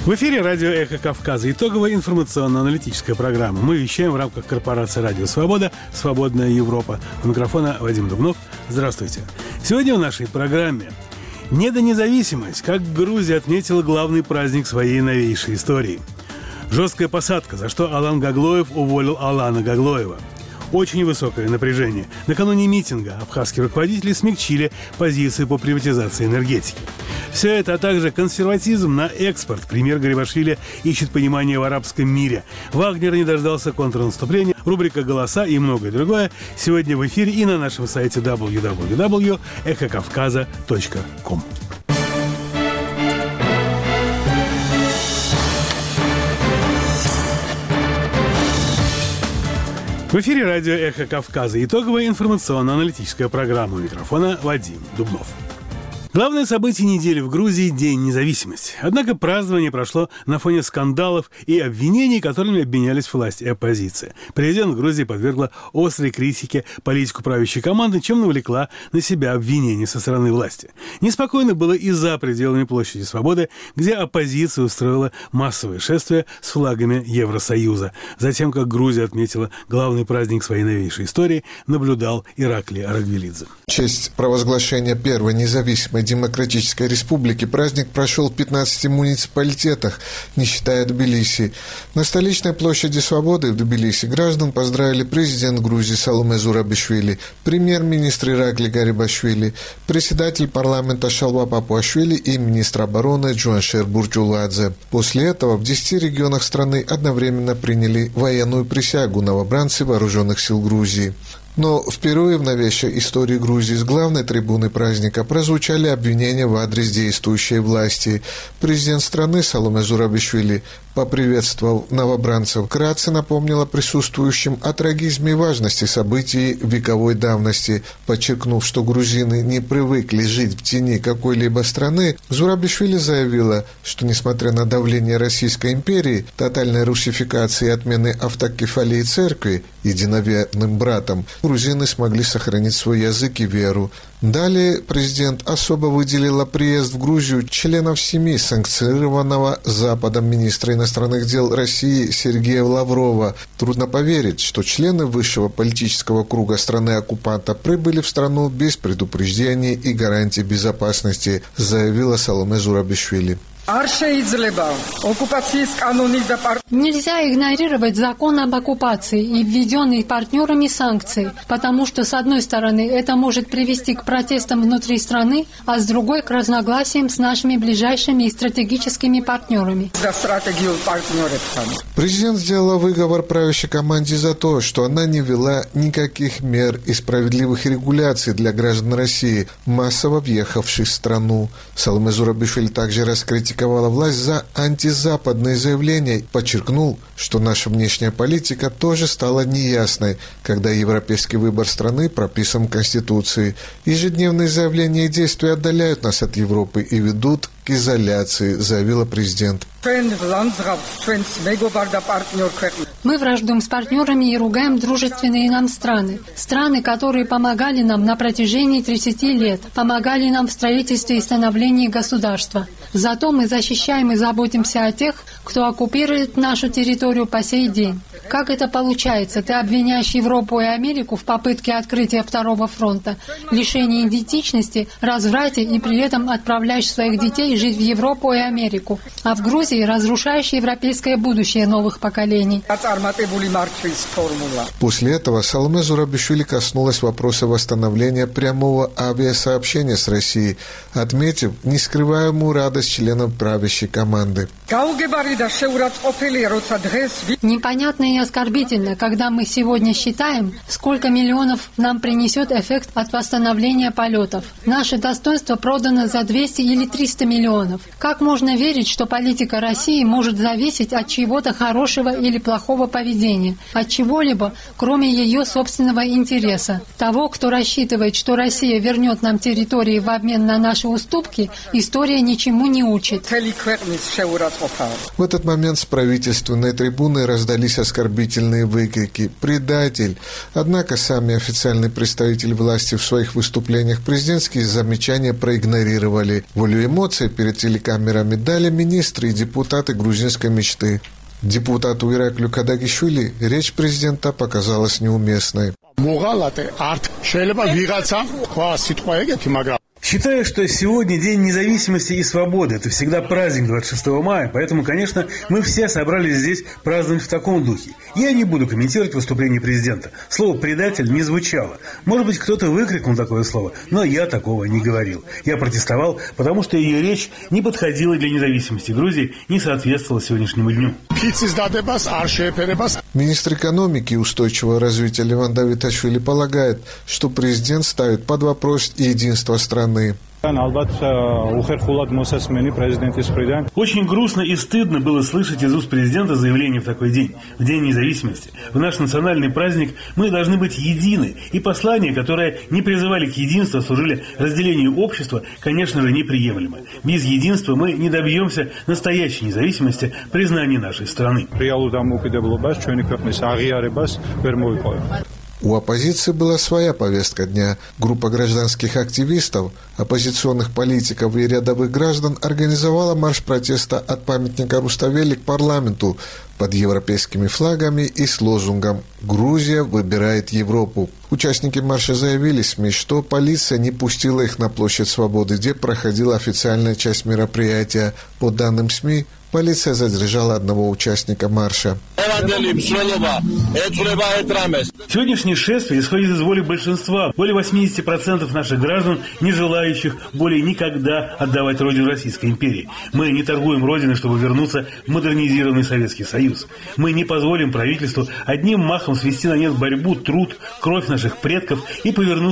В эфире радио «Эхо Кавказа». Итоговая информационно-аналитическая программа. Мы вещаем в рамках корпорации «Радио Свобода», «Свободная Европа». У микрофона Вадим Дубнов. Здравствуйте. Сегодня в нашей программе «Недонезависимость. Как Грузия отметила главный праздник своей новейшей истории». Жесткая посадка, за что Алан Гаглоев уволил Алана Гаглоева. Очень высокое напряжение. Накануне митинга абхазские руководители смягчили позиции по приватизации энергетики. Все это, а также консерватизм на экспорт. Премьер Гарибашвили ищет понимание в арабском мире. Вагнер не дождался контрнаступления. Рубрика «Голоса» и многое другое сегодня в эфире и на нашем сайте www.эхокавказа.ком. В эфире радио «Эхо Кавказа». Итоговая информационно-аналитическая программа. У микрофона Вадим Дубнов. Главное событие недели в Грузии – День независимости. Однако празднование прошло на фоне скандалов и обвинений, которыми обвинялись власть и оппозиция. Президент Грузии подвергла острой критике политику правящей команды, чем навлекла на себя обвинения со стороны власти. Неспокойно было и за пределами площади Свободы, где оппозиция устроила массовое шествие с флагами Евросоюза. Затем, как Грузия отметила главный праздник своей новейшей истории, наблюдал Ираклий Арагвелидзе. В честь провозглашения первой независимой Демократической Республики праздник прошел в 15 муниципалитетах, не считая Тбилиси. На столичной площади Свободы в Тбилиси граждан поздравили президент Грузии Саломе Зурабишвили, премьер-министр Ираклий Гарибашвили, председатель парламента Шалва Папуашвили и министр обороны Джуаншер Бурджуладзе. После этого в 10 регионах страны одновременно приняли военную присягу новобранцы вооруженных сил Грузии. Но впервые в новейшей истории Грузии с главной трибуны праздника прозвучали обвинения в адрес действующей власти. Президент страны Саломе Зурабишвили, поприветствовав новобранцев, вкратце напомнила присутствующим о трагизме и важности событий вековой давности. Подчеркнув, что грузины не привыкли жить в тени какой-либо страны, Зурабишвили заявила, что несмотря на давление Российской империи, тотальной русификации и отмены автокефалии церкви единоверным братом, грузины смогли сохранить свой язык и веру. Далее президент особо выделила приезд в Грузию членов семьи санкционированного Западом министра иностранных дел России Сергея Лаврова. Трудно поверить, что члены высшего политического круга страны-оккупанта прибыли в страну без предупреждений и гарантий безопасности, заявила Саломе Зурабишвили. Нельзя игнорировать закон об оккупации и введенные партнерами санкции, потому что, с одной стороны, это может привести к протестам внутри страны, а с другой – к разногласиям с нашими ближайшими и стратегическими партнерами. Президент сделала выговор правящей команде за то, что она не ввела никаких мер и справедливых регуляций для граждан России, массово въехавших в страну. Саломе Зурабишвили также раскритиковала власть за антизападные заявления, подчеркнул, что наша внешняя политика тоже стала неясной, когда европейский выбор страны прописан в Конституции. Ежедневные заявления и действия отдаляют нас от Европы и ведут к изоляции, заявила президент. Мы враждуем с партнерами и ругаем дружественные нам страны. Страны, которые помогали нам на протяжении 30 лет, помогали нам в строительстве и становлении государства. Зато мы защищаем и заботимся о тех, кто оккупирует нашу территорию по сей день. Как это получается? Ты обвиняешь Европу и Америку в попытке открытия второго фронта, лишении идентичности, разврате и при этом отправляешь своих детей жить в Европу и Америку, а в Грузии разрушаешь европейское будущее новых поколений. После этого Саломе Зурабишвили коснулась вопроса восстановления прямого авиасообщения с Россией, отметив нескрываемую радость членов правящей команды. Непонятно и оскорбительно, когда мы сегодня считаем, сколько миллионов нам принесет эффект от восстановления полетов. Наше достоинство продано за 200 или 300 миллионов. Как можно верить, что политика России может зависеть от чего-то хорошего или плохого поведения, от чего-либо, кроме ее собственного интереса? Того, кто рассчитывает, что Россия вернет нам территории в обмен на наши уступки, история ничему не учит. В этот момент с правительственной трибуны раздались оскорбительные выкрики «Предатель!». Однако сами официальные представители власти в своих выступлениях президентские замечания проигнорировали. Волю эмоций перед телекамерами дали министры и депутаты грузинской мечты. Депутату Ираклию Кадагишвили речь президента показалась неуместной. Считаю, что сегодня День независимости и свободы. Это всегда праздник 26 мая, поэтому, конечно, мы все собрались здесь праздновать в таком духе. Я не буду комментировать выступление президента. Слово «предатель» не звучало. Может быть, кто-то выкрикнул такое слово, но я такого не говорил. Я протестовал, потому что ее речь не подходила для независимости Грузии, не соответствовала сегодняшнему дню. Министр экономики и устойчивого развития Леван Давиташвили полагает, что президент ставит под вопрос единство страны. Очень грустно и стыдно было слышать из уст президента заявление в такой день, в День независимости. В наш национальный праздник мы должны быть едины, и послания, которые не призывали к единству, а служили разделению общества, конечно же, неприемлемы. Без единства мы не добьемся настоящей независимости, признания нашей страны. У оппозиции была своя повестка дня. Группа гражданских активистов, оппозиционных политиков и рядовых граждан организовала марш протеста от памятника Руставели к парламенту под европейскими флагами и с лозунгом «Грузия выбирает Европу». Участники марша заявили СМИ, что полиция не пустила их на площадь Свободы, где проходила официальная часть мероприятия. По данным СМИ, полиция задержала одного участника марша. Сегодняшнее шествие исходит из воли большинства, более 80% наших граждан, не желающих более никогда отдавать родину Российской империи. Мы не торгуем родиной, чтобы вернуться в модернизированный Советский Союз. Мы не позволим правительству одним махом свести на нет борьбу, труд, кровь наших предков и повернуться